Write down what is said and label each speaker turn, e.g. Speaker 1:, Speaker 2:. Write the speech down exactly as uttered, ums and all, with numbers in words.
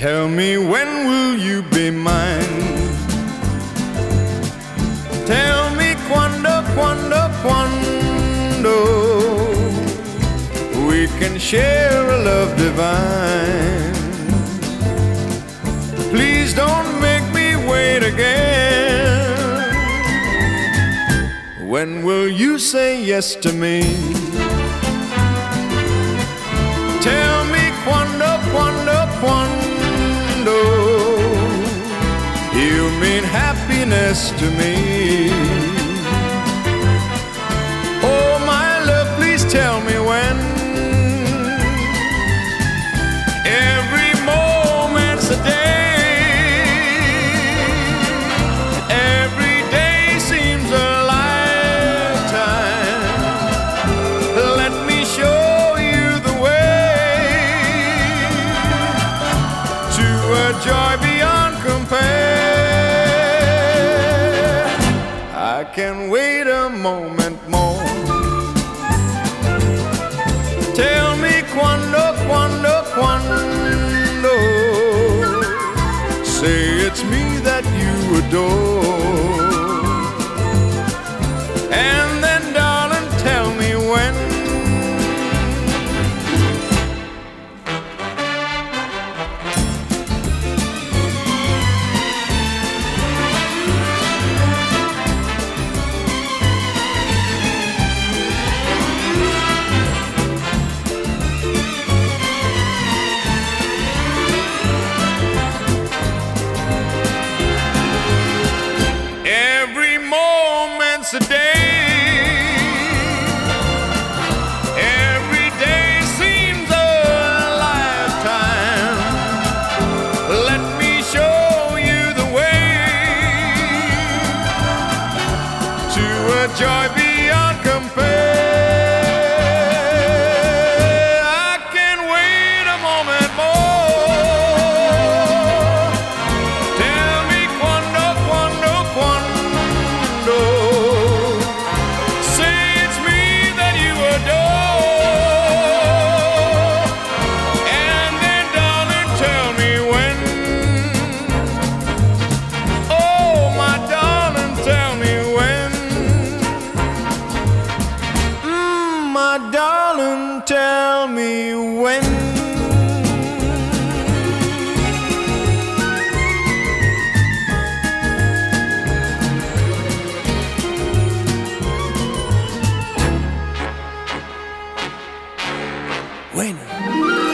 Speaker 1: Tell me, when will you be mine? Tell me quando, quando, quando we can share a love divine. Please don't make me wait again. When will you say yes to me? Tell me quando, quando, quando you mean happiness to me. Oh my love, please tell me when. Every moment's a day, every day seems a lifetime. Let me show you the way to a joy beyond compare. I can wait a moment more. Tell me quando, quando, quando say it's me that you adore. And then darling, tell me when. Every moment's a day, every day seems a lifetime. Let me show you the way to a joy beyond compare. I can wait a moment more. Tell me quando, quando, quando say it's me that you adore. And then darling, tell me when. Oh my darling, tell me when. Mm, my darling, tell me when. Bueno.